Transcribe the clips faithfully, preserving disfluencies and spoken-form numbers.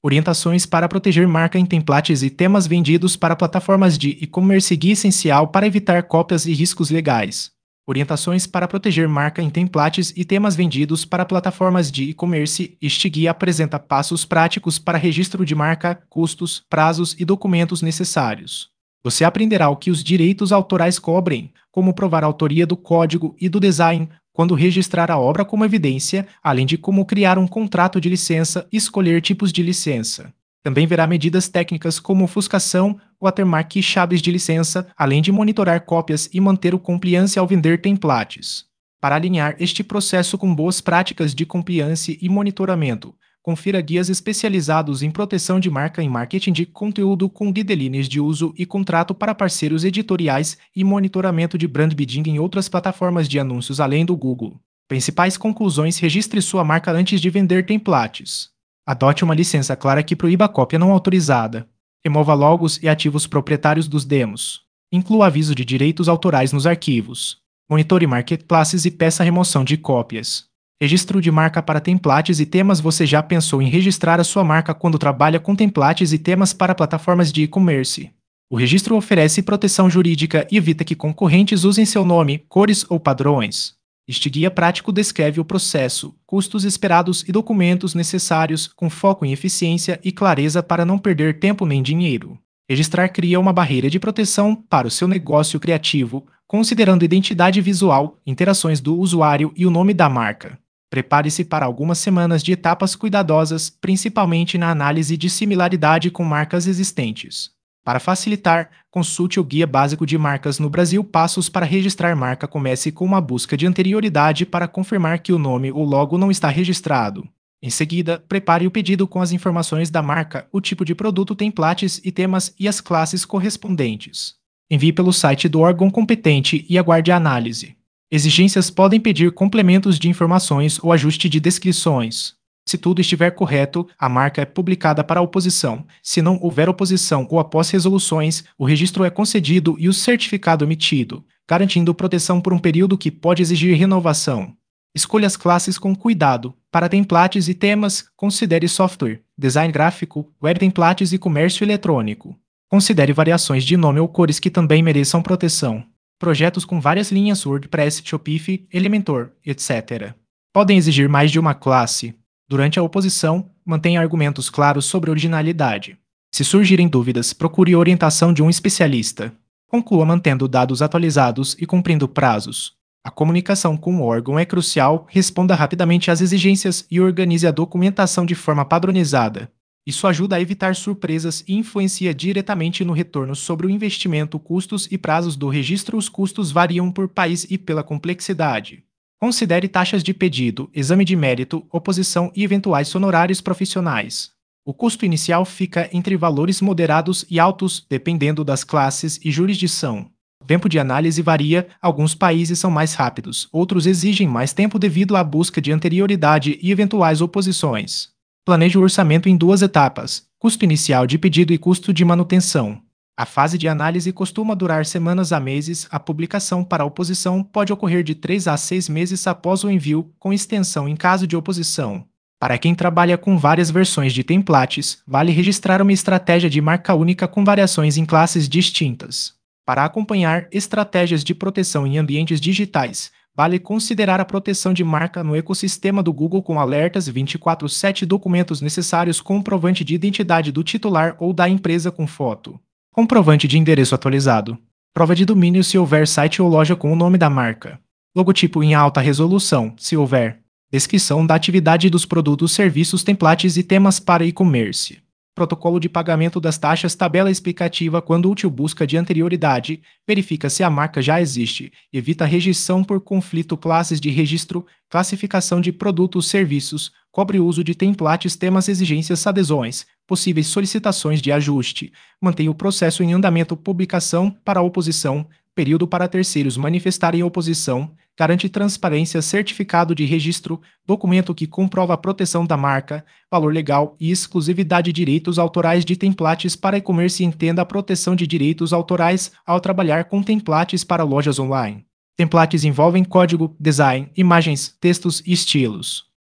Orientações para proteger marca em templates e temas vendidos para plataformas de e-commerce, guia essencial para evitar cópias e riscos legais. Orientações para proteger marca em templates e temas vendidos para plataformas de e-commerce. Este guia apresenta passos práticos para registro de marca, custos, prazos e documentos necessários. Você aprenderá o que os direitos autorais cobrem, como provar a autoria do código e do design, quando registrar a obra como evidência, além de como criar um contrato de licença e escolher tipos de licença. Também verá medidas técnicas como ofuscação, watermark e chaves de licença, além de monitorar cópias e manter o compliance ao vender templates. Para alinhar este processo com boas práticas de compliance e monitoramento, confira guias especializados em proteção de marca em marketing de conteúdo com guidelines de uso e contrato para parceiros editoriais e monitoramento de brand bidding em outras plataformas de anúncios além do Google. Principais conclusões: registre sua marca antes de vender templates. Adote uma licença clara que proíba a cópia não autorizada. Remova logos e ativos proprietários dos demos. Inclua aviso de direitos autorais nos arquivos. Monitore marketplaces e peça remoção de cópias. Registro de marca para templates e temas. Você já pensou em registrar a sua marca quando trabalha com templates e temas para plataformas de e-commerce? O registro oferece proteção jurídica e evita que concorrentes usem seu nome, cores ou padrões. Este guia prático descreve o processo, custos esperados e documentos necessários, com foco em eficiência e clareza para não perder tempo nem dinheiro. Registrar cria uma barreira de proteção para o seu negócio criativo, considerando identidade visual, interações do usuário e o nome da marca. Prepare-se para algumas semanas de etapas cuidadosas, principalmente na análise de similaridade com marcas existentes. Para facilitar, consulte o Guia Básico de Marcas no Brasil. Passos para registrar marca. Comece com uma busca de anterioridade para confirmar que o nome ou logo não está registrado. Em seguida, prepare o pedido com as informações da marca, o tipo de produto, templates e temas e as classes correspondentes. Envie pelo site do órgão competente e aguarde a análise. Exigências podem pedir complementos de informações ou ajuste de descrições. Se tudo estiver correto, a marca é publicada para a oposição. Se não houver oposição ou após resoluções, o registro é concedido e o certificado emitido, garantindo proteção por um período que pode exigir renovação. Escolha as classes com cuidado. Para templates e temas, considere software, design gráfico, web templates e comércio eletrônico. Considere variações de nome ou cores que também mereçam proteção. Projetos com várias linhas WordPress, Shopify, Elementor, etcétera. Podem exigir mais de uma classe. Durante a oposição, mantenha argumentos claros sobre originalidade. Se surgirem dúvidas, procure orientação de um especialista. Conclua mantendo dados atualizados e cumprindo prazos. A comunicação com o órgão é crucial. Responda rapidamente às exigências e organize a documentação de forma padronizada. Isso ajuda a evitar surpresas e influencia diretamente no retorno sobre o investimento, custos e prazos do registro. Os custos variam por país e pela complexidade. Considere taxas de pedido, exame de mérito, oposição e eventuais honorários profissionais. O custo inicial fica entre valores moderados e altos, dependendo das classes e jurisdição. O tempo de análise varia. Alguns países são mais rápidos, outros exigem mais tempo devido à busca de anterioridade e eventuais oposições. Planeje o orçamento em duas etapas: custo inicial de pedido e custo de manutenção. A fase de análise costuma durar semanas a meses. A publicação para a oposição pode ocorrer de três a seis meses após o envio, com extensão em caso de oposição. Para quem trabalha com várias versões de templates, vale registrar uma estratégia de marca única com variações em classes distintas. Para acompanhar estratégias de proteção em ambientes digitais, vale considerar a proteção de marca no ecossistema do Google com alertas vinte e quatro sete, documentos necessários, comprovante de identidade do titular ou da empresa com foto. Comprovante de endereço atualizado. Prova de domínio se houver site ou loja com o nome da marca. Logotipo em alta resolução, se houver. Descrição da atividade dos produtos, serviços, templates e temas para e-commerce. Protocolo de pagamento das taxas, tabela explicativa quando útil, busca de anterioridade, verifica se a marca já existe, evita rejeição por conflito, classes de registro, classificação de produtos, serviços, cobre o uso de templates, temas, exigências, adesões, possíveis solicitações de ajuste, mantém o processo em andamento, publicação para a oposição, período para terceiros manifestarem oposição, garante transparência, certificado de registro, documento que comprova a proteção da marca, valor legal e exclusividade, direitos autorais de templates para e-commerce. Entenda a proteção de direitos autorais ao trabalhar com templates para lojas online. Templates envolvem código, design, imagens, textos e estilos.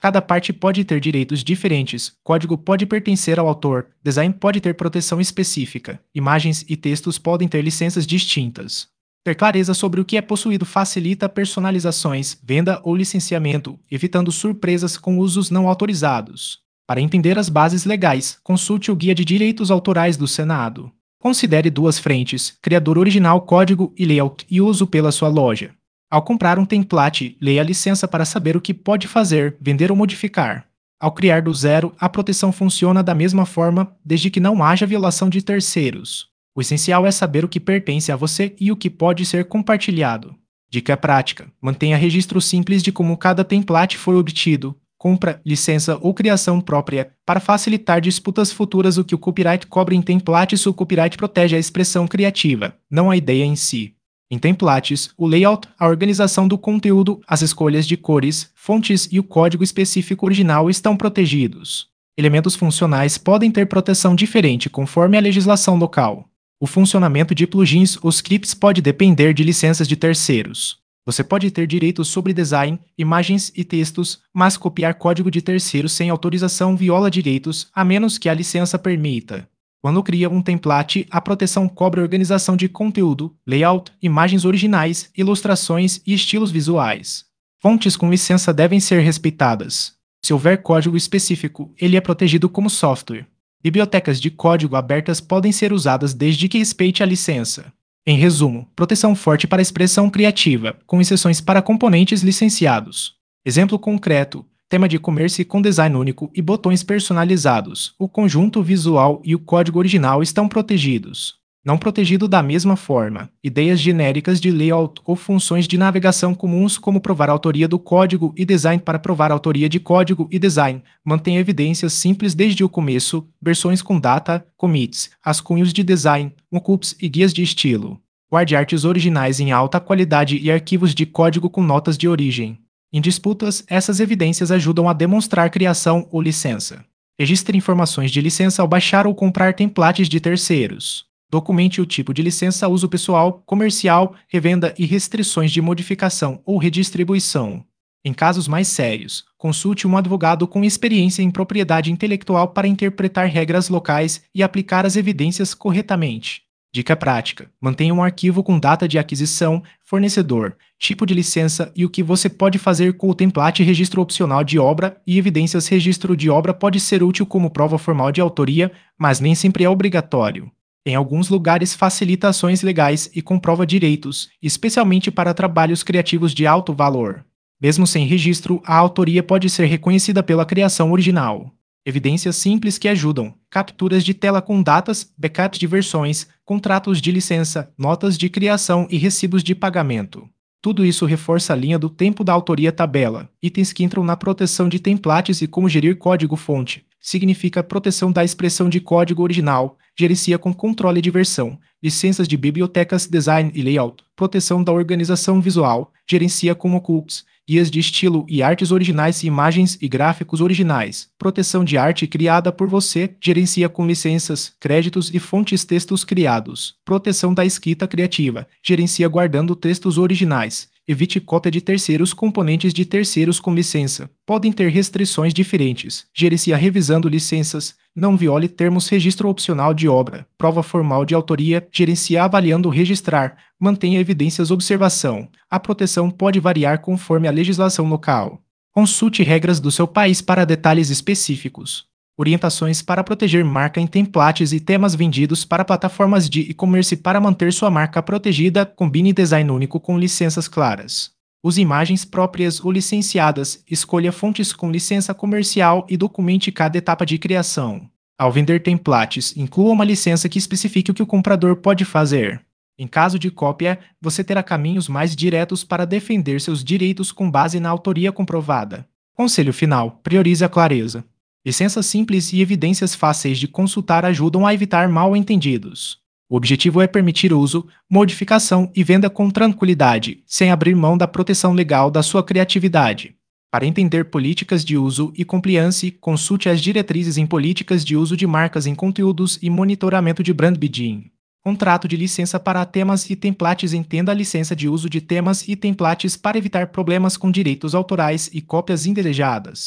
Cada parte pode ter direitos diferentes, código pode pertencer ao autor, design pode ter proteção específica, imagens e textos podem ter licenças distintas. Ter clareza sobre o que é possuído facilita personalizações, venda ou licenciamento, evitando surpresas com usos não autorizados. Para entender as bases legais, consulte o Guia de Direitos Autorais do Senado. Considere duas frentes: criador original, código e layout, e uso pela sua loja. Ao comprar um template, leia a licença para saber o que pode fazer, vender ou modificar. Ao criar do zero, a proteção funciona da mesma forma, desde que não haja violação de terceiros. O essencial é saber o que pertence a você e o que pode ser compartilhado. Dica prática: mantenha registro simples de como cada template foi obtido, compra, licença ou criação própria, para facilitar disputas futuras. O que o copyright cobre em templates: o copyright protege a expressão criativa, não a ideia em si. Em templates, o layout, a organização do conteúdo, as escolhas de cores, fontes e o código específico original estão protegidos. Elementos funcionais podem ter proteção diferente conforme a legislação local. O funcionamento de plugins ou scripts pode depender de licenças de terceiros. Você pode ter direitos sobre design, imagens e textos, mas copiar código de terceiros sem autorização viola direitos, a menos que a licença permita. Quando cria um template, a proteção cobre a organização de conteúdo, layout, imagens originais, ilustrações e estilos visuais. Fontes com licença devem ser respeitadas. Se houver código específico, ele é protegido como software. Bibliotecas de código abertas podem ser usadas desde que respeite a licença. Em resumo, proteção forte para a expressão criativa, com exceções para componentes licenciados. Exemplo concreto: tema de e-commerce com design único e botões personalizados. O conjunto visual e o código original estão protegidos. Não protegido da mesma forma, ideias genéricas de layout ou funções de navegação comuns, como provar a autoria do código e design para provar a autoria de código e design, mantém evidências simples desde o começo, versões com data, commits, rascunhos de design, mockups e guias de estilo. Guarde artes originais em alta qualidade e arquivos de código com notas de origem. Em disputas, essas evidências ajudam a demonstrar criação ou licença. Registre informações de licença ao baixar ou comprar templates de terceiros. Documente o tipo de licença, uso pessoal, comercial, revenda e restrições de modificação ou redistribuição. Em casos mais sérios, consulte um advogado com experiência em propriedade intelectual para interpretar regras locais e aplicar as evidências corretamente. Dica prática: mantenha um arquivo com data de aquisição, fornecedor, tipo de licença e o que você pode fazer com o template. Registro opcional de obra e evidências. Registro de obra pode ser útil como prova formal de autoria, mas nem sempre é obrigatório. Em alguns lugares facilita ações legais e comprova direitos, especialmente para trabalhos criativos de alto valor. Mesmo sem registro, a autoria pode ser reconhecida pela criação original. Evidências simples que ajudam: capturas de tela com datas, backups de versões, contratos de licença, notas de criação e recibos de pagamento. Tudo isso reforça a linha do tempo da autoria. Tabela: itens que entram na proteção de templates e como gerir código-fonte. Significa proteção da expressão de código original, gerencia com controle de versão, licenças de bibliotecas, design e layout, proteção da organização visual, gerencia com mockups, guias de estilo e artes originais, imagens e gráficos originais, proteção de arte criada por você, gerencia com licenças, créditos e fontes, textos criados, proteção da escrita criativa, gerencia guardando textos originais. Evite cópia de terceiros. Componentes de terceiros com licença podem ter restrições diferentes. Gerencia revisando licenças. Não viole termos. Registro opcional de obra. Prova formal de autoria. Gerencia avaliando registrar. Mantenha evidências. Observação: a proteção pode variar conforme a legislação local. Consulte regras do seu país para detalhes específicos. Orientações para proteger marca em templates e temas vendidos para plataformas de e-commerce. Para manter sua marca protegida, combine design único com licenças claras. Use imagens próprias ou licenciadas, escolha fontes com licença comercial e documente cada etapa de criação. Ao vender templates, inclua uma licença que especifique o que o comprador pode fazer. Em caso de cópia, você terá caminhos mais diretos para defender seus direitos com base na autoria comprovada. Conselho final: priorize a clareza. Licenças simples e evidências fáceis de consultar ajudam a evitar mal-entendidos. O objetivo é permitir uso, modificação e venda com tranquilidade, sem abrir mão da proteção legal da sua criatividade. Para entender políticas de uso e compliance, consulte as diretrizes em políticas de uso de marcas em conteúdos e monitoramento de brand bidding. Contrato de licença para temas e templates. Entenda a licença de uso de temas e templates para evitar problemas com direitos autorais e cópias indesejadas.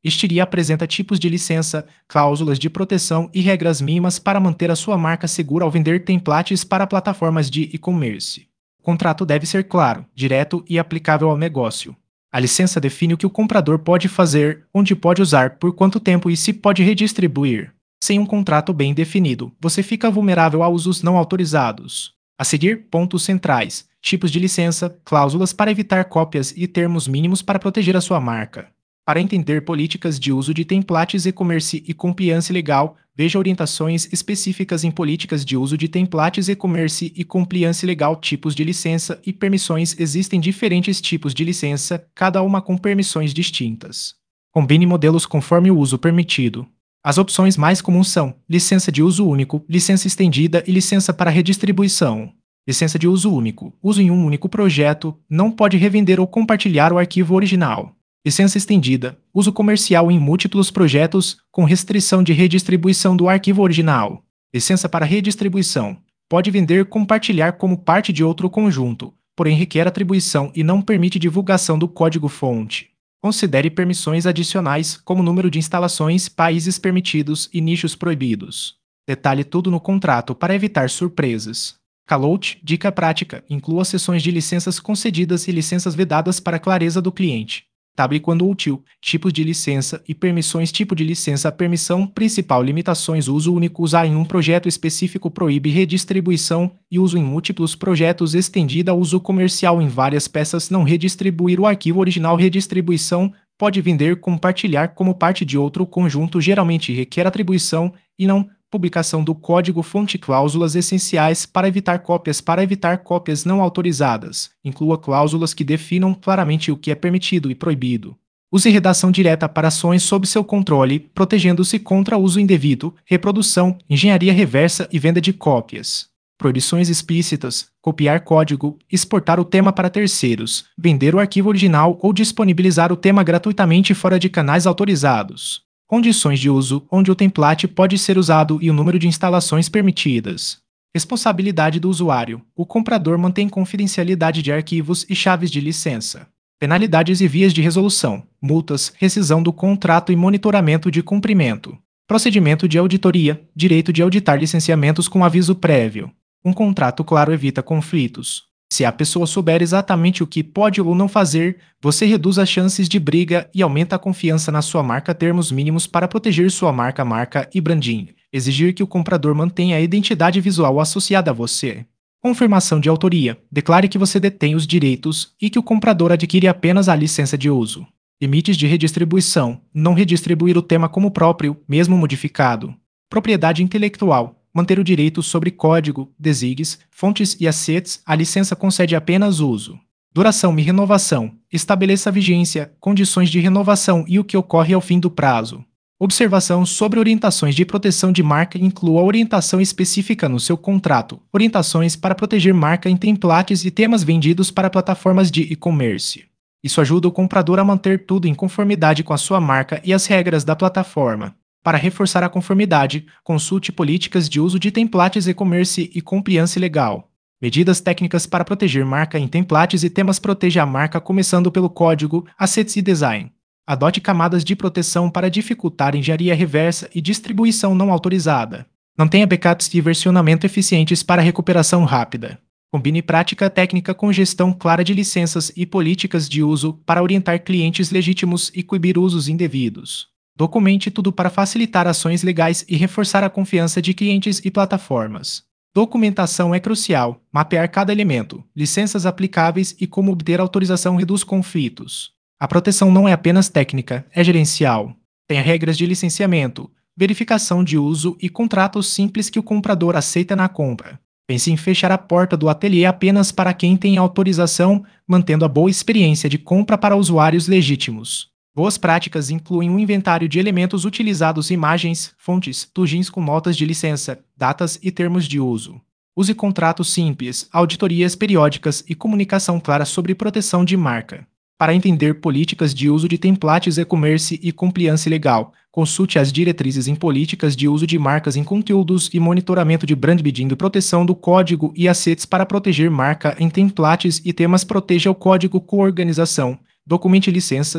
Estiria apresenta tipos de licença, cláusulas de proteção e regras mínimas para manter a sua marca segura ao vender templates para plataformas de e-commerce. O contrato deve ser claro, direto e aplicável ao negócio. A licença define o que o comprador pode fazer, onde pode usar, por quanto tempo e se pode redistribuir. Sem um contrato bem definido, você fica vulnerável a usos não autorizados. A seguir, pontos centrais: tipos de licença, cláusulas para evitar cópias e termos mínimos para proteger a sua marca. Para entender políticas de uso de templates e-commerce e compliance legal, veja orientações específicas em políticas de uso de templates e-commerce e compliance legal. Tipos de licença e permissões. Existem diferentes tipos de licença, cada uma com permissões distintas. Combine modelos conforme o uso permitido. As opções mais comuns são licença de uso único, licença estendida e licença para redistribuição. Licença de uso único. Uso em um único projeto, não pode revender ou compartilhar o arquivo original. Licença estendida. Uso comercial em múltiplos projetos, com restrição de redistribuição do arquivo original. Licença para redistribuição. Pode vender ou compartilhar como parte de outro conjunto, porém requer atribuição e não permite divulgação do código-fonte. Considere permissões adicionais, como número de instalações, países permitidos e nichos proibidos. Detalhe tudo no contrato para evitar surpresas. Calout, dica prática, inclua seções de licenças concedidas e licenças vedadas para clareza do cliente. Table quando útil, tipos de licença e permissões. Tipo de licença. Permissão principal. Limitações. Uso único. Usar em um projeto específico. Proíbe redistribuição e uso em múltiplos projetos. Estendida. Uso comercial em várias peças. Não redistribuir o arquivo original. Redistribuição. Pode vender, compartilhar como parte de outro conjunto. Geralmente requer atribuição e não publicação do código-fonte. Cláusulas essenciais para evitar cópias. Para evitar cópias não autorizadas, inclua cláusulas que definam claramente o que é permitido e proibido. Use redação direta para ações sob seu controle, protegendo-se contra uso indevido, reprodução, engenharia reversa e venda de cópias. Proibições explícitas: copiar código, exportar o tema para terceiros, vender o arquivo original ou disponibilizar o tema gratuitamente fora de canais autorizados. Condições de uso, onde o template pode ser usado e o número de instalações permitidas. Responsabilidade do usuário. O comprador mantém confidencialidade de arquivos e chaves de licença. Penalidades e vias de resolução. Multas, rescisão do contrato e monitoramento de cumprimento. Procedimento de auditoria. Direito de auditar licenciamentos com aviso prévio. Um contrato claro evita conflitos. Se a pessoa souber exatamente o que pode ou não fazer, você reduz as chances de briga e aumenta a confiança na sua marca. Termos mínimos para proteger sua marca, marca e branding. Exigir que o comprador mantenha a identidade visual associada a você. Confirmação de autoria. Declare que você detém os direitos e que o comprador adquire apenas a licença de uso. Limites de redistribuição. Não redistribuir o tema como próprio, mesmo modificado. Propriedade intelectual. Manter o direito sobre código, desigs, fontes e assets. A licença concede apenas uso. Duração e renovação. Estabeleça a vigência, condições de renovação e o que ocorre ao fim do prazo. Observação sobre orientações de proteção de marca. Inclua a orientação específica no seu contrato. Orientações para proteger marca em templates e temas vendidos para plataformas de e-commerce. Isso ajuda o comprador a manter tudo em conformidade com a sua marca e as regras da plataforma. Para reforçar a conformidade, consulte políticas de uso de templates e-commerce e compliance legal. Medidas técnicas para proteger marca em templates e temas. Proteja a marca começando pelo código, assets e design. Adote camadas de proteção para dificultar engenharia reversa e distribuição não autorizada. Mantenha backups e versionamento eficientes para recuperação rápida. Combine prática técnica com gestão clara de licenças e políticas de uso para orientar clientes legítimos e coibir usos indevidos. Documente tudo para facilitar ações legais e reforçar a confiança de clientes e plataformas. Documentação é crucial. Mapear cada elemento, licenças aplicáveis e como obter autorização reduz conflitos. A proteção não é apenas técnica, é gerencial. Tenha regras de licenciamento, verificação de uso e contratos simples que o comprador aceita na compra. Pense em fechar a porta do ateliê apenas para quem tem autorização, mantendo a boa experiência de compra para usuários legítimos. Boas práticas incluem um inventário de elementos utilizados, imagens, fontes, plugins com notas de licença, datas e termos de uso. Use contratos simples, auditorias periódicas e comunicação clara sobre proteção de marca. Para entender políticas de uso de templates e-commerce e compliance legal, consulte as diretrizes em políticas de uso de marcas em conteúdos e monitoramento de brand bidding. Proteção do código e assets para proteger marca em templates e temas. Proteja o código com organização. Documente licenças,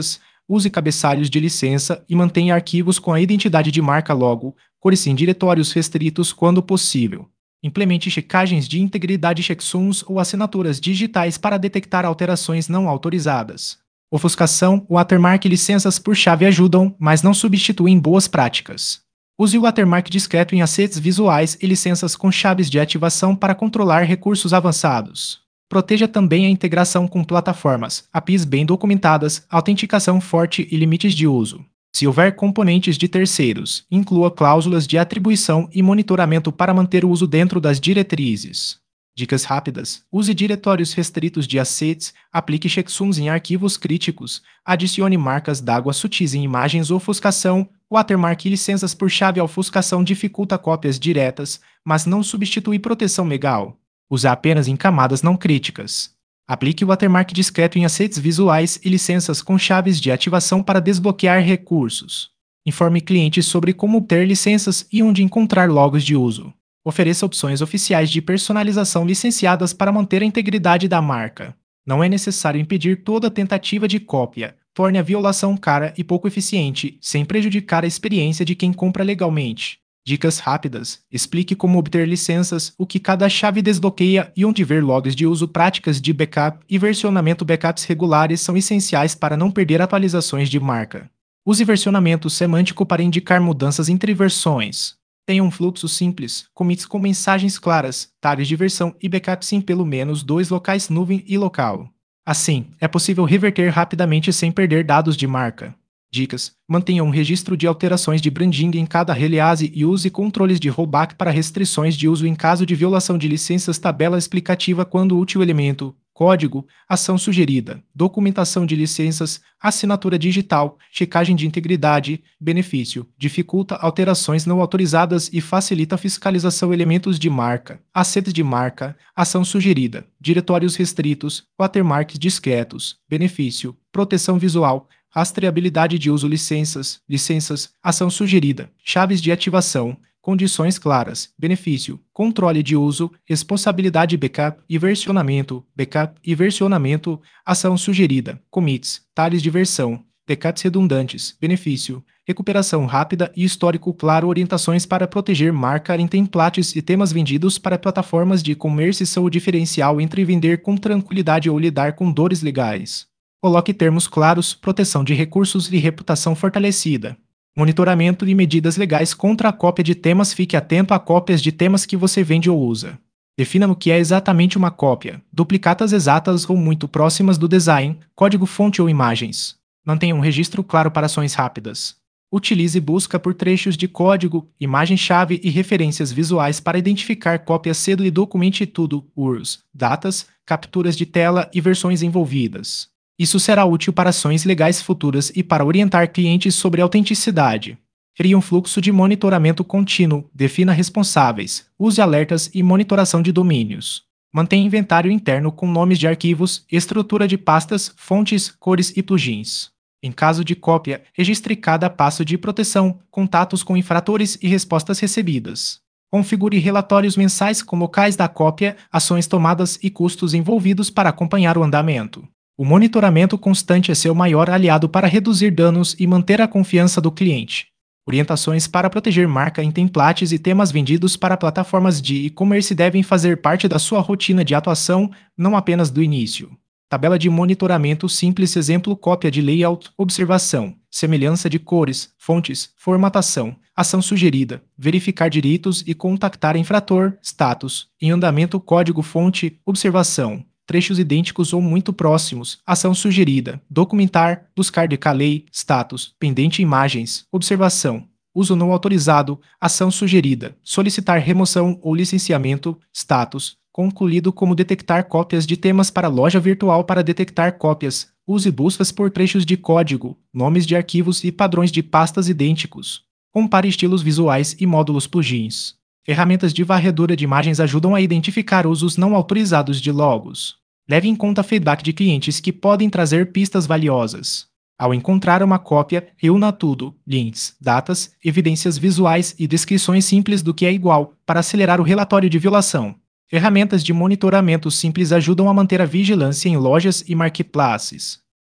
use cabeçalhos de licença e mantenha arquivos com a identidade de marca logo, cores em diretórios restritos quando possível. Implemente checagens de integridade checksums ou assinaturas digitais para detectar alterações não autorizadas. Ofuscação, watermark e licenças por chave ajudam, mas não substituem boas práticas. Use o watermark discreto em assets visuais e licenças com chaves de ativação para controlar recursos avançados. Proteja também a integração com plataformas, A P Is bem documentadas, autenticação forte e limites de uso. Se houver componentes de terceiros, inclua cláusulas de atribuição e monitoramento para manter o uso dentro das diretrizes. Dicas rápidas: use diretórios restritos de assets, aplique checksums em arquivos críticos, adicione marcas d'água sutis em imagens ou ofuscação, watermark e licenças por chave. A ofuscação dificulta cópias diretas, mas não substitui proteção legal. Use apenas em camadas não críticas. Aplique o watermark discreto em assets visuais e licenças com chaves de ativação para desbloquear recursos. Informe clientes sobre como obter licenças e onde encontrar logos de uso. Ofereça opções oficiais de personalização licenciadas para manter a integridade da marca. Não é necessário impedir toda tentativa de cópia. Torne a violação cara e pouco eficiente, sem prejudicar a experiência de quem compra legalmente. Dicas rápidas: explique como obter licenças, o que cada chave desbloqueia e onde ver logs de uso. Práticas de backup e versionamento. Backups regulares são essenciais para não perder atualizações de marca. Use versionamento semântico para indicar mudanças entre versões. Tenha um fluxo simples, commits com mensagens claras, tags de versão e backups em pelo menos dois locais, nuvem e local. Assim, é possível reverter rapidamente sem perder dados de marca. Dicas: mantenha um registro de alterações de branding em cada release e use controles de rollback para restrições de uso em caso de violação de licenças. Tabela explicativa quando útil. Elemento: código, ação sugerida, documentação de licenças, assinatura digital, checagem de integridade, benefício, dificulta alterações não autorizadas e facilita a fiscalização. Elementos de marca, assets de marca, ação sugerida, diretórios restritos, watermarks discretos, benefício, proteção visual, rastreabilidade de uso. Licenças, licenças, ação sugerida, chaves de ativação, condições claras, benefício, controle de uso, responsabilidade. Backup e versionamento, backup e versionamento, ação sugerida, commits, talhes de versão, backups redundantes, benefício, recuperação rápida e histórico claro. Orientações para proteger marca em templates e temas vendidos para plataformas de e-commerce são o diferencial entre vender com tranquilidade ou lidar com dores legais. Coloque termos claros, proteção de recursos e reputação fortalecida. Monitoramento e medidas legais contra a cópia de temas. Fique atento a cópias de temas que você vende ou usa. Defina o que é exatamente uma cópia, duplicatas exatas ou muito próximas do design, código-fonte ou imagens. Mantenha um registro claro para ações rápidas. Utilize busca por trechos de código, imagem-chave e referências visuais para identificar cópias cedo e documente tudo, U R Ls, datas, capturas de tela e versões envolvidas. Isso será útil para ações legais futuras e para orientar clientes sobre autenticidade. Crie um fluxo de monitoramento contínuo, defina responsáveis, use alertas e monitoração de domínios. Mantenha inventário interno com nomes de arquivos, estrutura de pastas, fontes, cores e plugins. Em caso de cópia, registre cada passo de proteção, contatos com infratores e respostas recebidas. Configure relatórios mensais com locais da cópia, ações tomadas e custos envolvidos para acompanhar o andamento. O monitoramento constante é seu maior aliado para reduzir danos e manter a confiança do cliente. Orientações para proteger marca em templates e temas vendidos para plataformas de e-commerce devem fazer parte da sua rotina de atuação, não apenas do início. Tabela de monitoramento simples. Exemplo: cópia de layout, observação, semelhança de cores, fontes, formatação, ação sugerida, verificar direitos e contactar infrator, status, em andamento. Código-fonte, observação, trechos idênticos ou muito próximos, ação sugerida, documentar, buscar decalei, status, pendente imagens, observação, uso não autorizado, ação sugerida, solicitar remoção ou licenciamento, status, concluído. Como detectar cópias de temas para loja virtual. Para detectar cópias, use buscas por trechos de código, nomes de arquivos e padrões de pastas idênticos. Compare estilos visuais e módulos plugins. Ferramentas de varredura de imagens ajudam a identificar usos não autorizados de logos. Leve em conta feedback de clientes que podem trazer pistas valiosas. Ao encontrar uma cópia, reúna tudo, links, datas, evidências visuais e descrições simples do que é igual, para acelerar o relatório de violação. Ferramentas de monitoramento simples ajudam a manter a vigilância em lojas e marketplaces.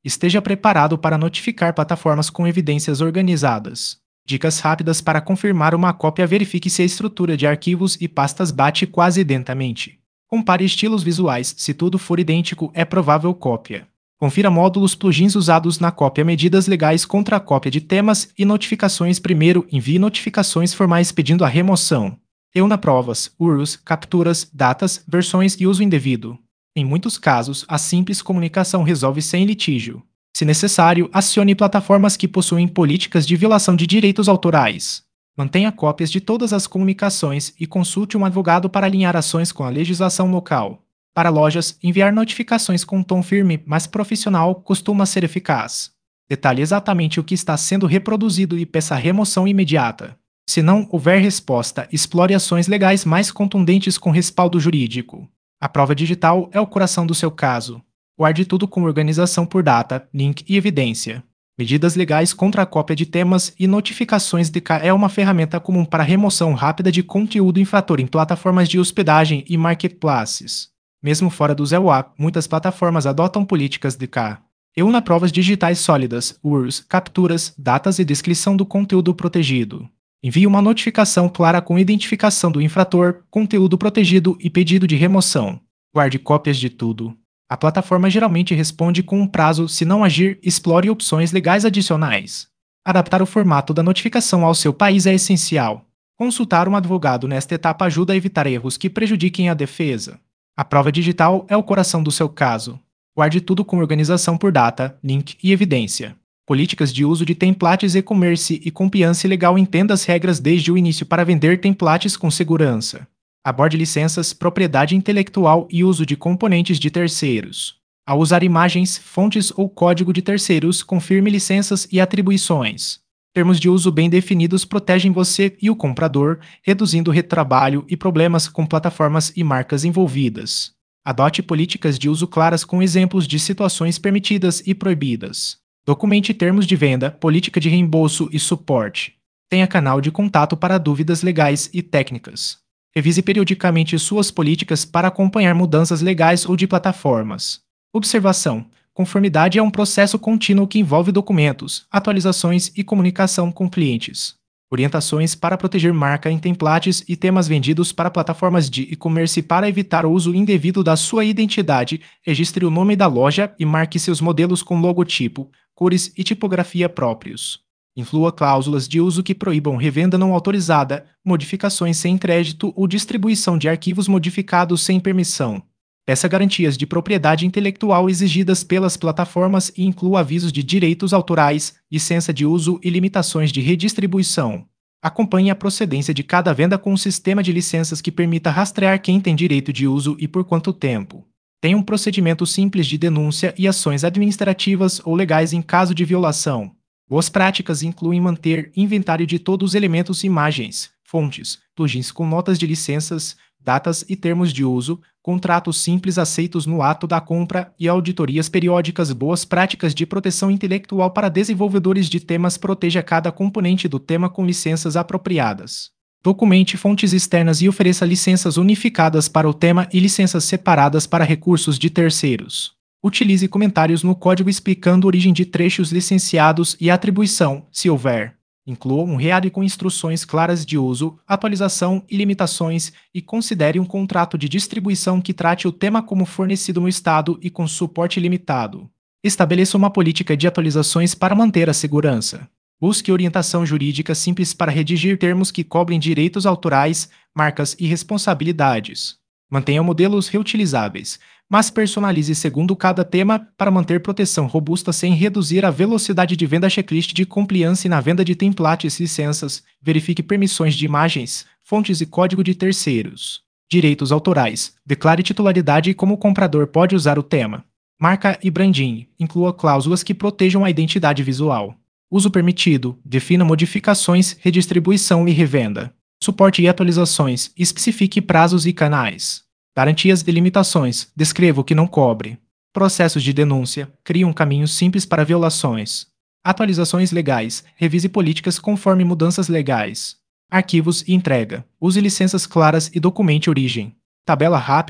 Esteja preparado para notificar plataformas com evidências organizadas. Dicas rápidas para confirmar uma cópia: verifique se a estrutura de arquivos e pastas bate quase idênticamente. Compare estilos visuais: se tudo for idêntico, é provável cópia. Confira módulos plugins usados na cópia, medidas legais contra a cópia de temas e notificações. Primeiro, envie notificações formais pedindo a remoção. Reúna provas, U R Os, capturas, datas, versões e uso indevido. Em muitos casos, a simples comunicação resolve sem litígio. Se necessário, acione plataformas que possuem políticas de violação de direitos autorais. Mantenha cópias de todas as comunicações e consulte um advogado para alinhar ações com a legislação local. Para lojas, enviar notificações com um tom firme, mas profissional, costuma ser eficaz. Detalhe exatamente o que está sendo reproduzido e peça remoção imediata. Se não houver resposta, explore ações legais mais contundentes com respaldo jurídico. A prova digital é o coração do seu caso. Guarde tudo com organização por data, link e evidência. Medidas legais contra a cópia de temas e notificações D K é uma ferramenta comum para remoção rápida de conteúdo infrator em plataformas de hospedagem e marketplaces. Mesmo fora do Z W A P, muitas plataformas adotam políticas D K. Reúna provas digitais sólidas, U R Os, capturas, datas e descrição do conteúdo protegido. Envie uma notificação clara com identificação do infrator, conteúdo protegido e pedido de remoção. Guarde cópias de tudo. A plataforma geralmente responde com um prazo. Se não agir, explore opções legais adicionais. Adaptar o formato da notificação ao seu país é essencial. Consultar um advogado nesta etapa ajuda a evitar erros que prejudiquem a defesa. A prova digital é o coração do seu caso. Guarde tudo com organização por data, link e evidência. Políticas de uso de templates e-commerce e compliance legal. Entenda as regras desde o início para vender templates com segurança. Aborde licenças, propriedade intelectual e uso de componentes de terceiros. Ao usar imagens, fontes ou código de terceiros, confirme licenças e atribuições. Termos de uso bem definidos protegem você e o comprador, reduzindo retrabalho e problemas com plataformas e marcas envolvidas. Adote políticas de uso claras com exemplos de situações permitidas e proibidas. Documente termos de venda, política de reembolso e suporte. Tenha canal de contato para dúvidas legais e técnicas. Revise periodicamente suas políticas para acompanhar mudanças legais ou de plataformas. Observação: conformidade é um processo contínuo que envolve documentos, atualizações e comunicação com clientes. Orientações para proteger marca em templates e temas vendidos para plataformas de e-commerce. Para evitar o uso indevido da sua identidade, registre o nome da loja e marque seus modelos com logotipo, cores e tipografia próprios. Inclua cláusulas de uso que proíbam revenda não autorizada, modificações sem crédito ou distribuição de arquivos modificados sem permissão. Peça garantias de propriedade intelectual exigidas pelas plataformas e inclua avisos de direitos autorais, licença de uso e limitações de redistribuição. Acompanhe a procedência de cada venda com um sistema de licenças que permita rastrear quem tem direito de uso e por quanto tempo. Tenha um procedimento simples de denúncia e ações administrativas ou legais em caso de violação. Boas práticas incluem manter inventário de todos os elementos, imagens, fontes, plugins com notas de licenças, datas e termos de uso, contratos simples aceitos no ato da compra e auditorias periódicas. Boas práticas de proteção intelectual para desenvolvedores de temas. Proteja cada componente do tema com licenças apropriadas. Documente fontes externas e ofereça licenças unificadas para o tema e licenças separadas para recursos de terceiros. Utilize comentários no código explicando a origem de trechos licenciados e atribuição, se houver. Inclua um read com instruções claras de uso, atualização e limitações, e considere um contrato de distribuição que trate o tema como fornecido no estado e com suporte limitado. Estabeleça uma política de atualizações para manter a segurança. Busque orientação jurídica simples para redigir termos que cobrem direitos autorais, marcas e responsabilidades. Mantenha modelos reutilizáveis, mas personalize segundo cada tema para manter proteção robusta sem reduzir a velocidade de venda. Checklist de compliance na venda de templates. Licenças. Verifique permissões de imagens, fontes e código de terceiros. Direitos autorais. Declare titularidade e como o comprador pode usar o tema. Marca e branding. Inclua cláusulas que protejam a identidade visual. Uso permitido. Defina modificações, redistribuição e revenda. Suporte e atualizações. Especifique prazos e canais. Garantias e limitações. Descreva o que não cobre. Processos de denúncia. Crie um caminho simples para violações. Atualizações legais. Revise políticas conforme mudanças legais. Arquivos e entrega. Use licenças claras e documente origem. Tabela rápida.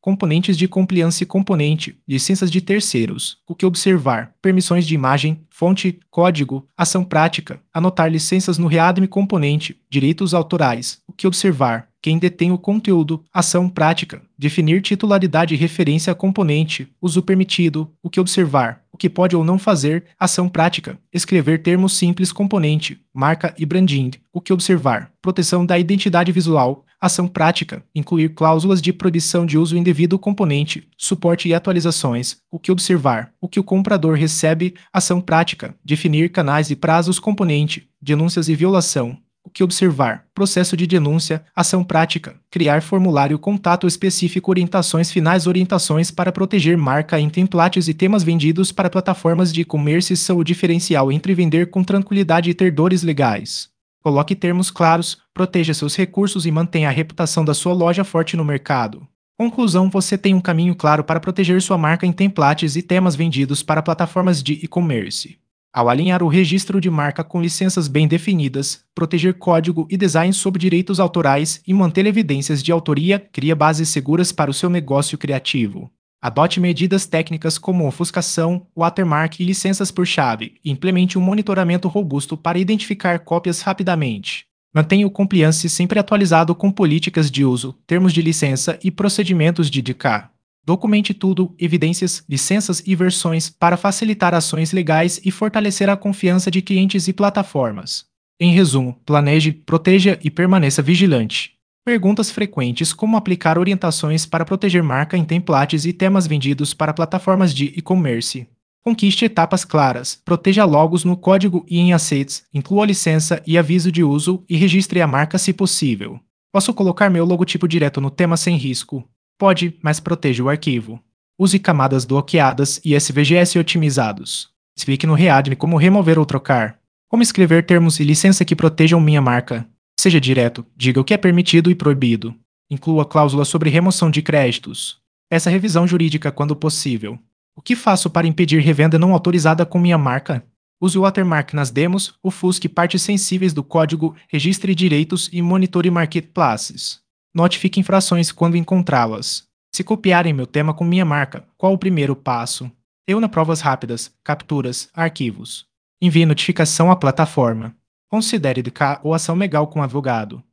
componentes de compliance componente, licenças de terceiros, o que observar, permissões de imagem, fonte, código, ação prática, anotar licenças no readme componente, direitos autorais, o que observar, quem detém o conteúdo, ação prática, definir titularidade e referência a componente, uso permitido, o que observar, o que pode ou não fazer, ação prática, escrever termos simples componente, marca e branding, o que observar, proteção da identidade visual, ação prática, incluir cláusulas de proibição de uso indevido componente, suporte e atualizações, o que observar, o que o comprador recebe, ação prática, definir canais e prazos componente, denúncias e violação, o que observar, processo de denúncia, ação prática, criar formulário contato específico, orientações finais, orientações para proteger marca em templates e temas vendidos para plataformas de e-commerce são o diferencial entre vender com tranquilidade e ter dores legais. Coloque termos claros, proteja seus recursos e mantenha a reputação da sua loja forte no mercado. Conclusão: você tem um caminho claro para proteger sua marca em templates e temas vendidos para plataformas de e-commerce. Ao alinhar o registro de marca com licenças bem definidas, proteger código e design sob direitos autorais e manter evidências de autoria, cria bases seguras para o seu negócio criativo. Adote medidas técnicas como ofuscação, watermark e licenças por chave, e implemente um monitoramento robusto para identificar cópias rapidamente. Mantenha o compliance sempre atualizado com políticas de uso, termos de licença e procedimentos de D K. Documente tudo, evidências, licenças e versões para facilitar ações legais e fortalecer a confiança de clientes e plataformas. Em resumo, planeje, proteja e permaneça vigilante. Perguntas frequentes: como aplicar orientações para proteger marca em templates e temas vendidos para plataformas de e-commerce. Conquiste etapas claras, proteja logos no código e em assets, inclua licença e aviso de uso e registre a marca se possível. Posso colocar meu logotipo direto no tema sem risco? Pode, mas proteja o arquivo. Use camadas bloqueadas e S V G S otimizados. Explique no readme como remover ou trocar. Como escrever termos e licença que protejam minha marca. Seja direto, diga o que é permitido e proibido. Inclua cláusula sobre remoção de créditos. Peça revisão jurídica quando possível. O que faço para impedir revenda não autorizada com minha marca? Use o watermark nas demos, ofusque partes sensíveis do código, registre direitos e monitore marketplaces. Notifique infrações quando encontrá-las. Se copiarem meu tema com minha marca, qual o primeiro passo? Reúna provas rápidas, capturas, arquivos. Envie notificação à plataforma. Considere D K ou ação legal com advogado.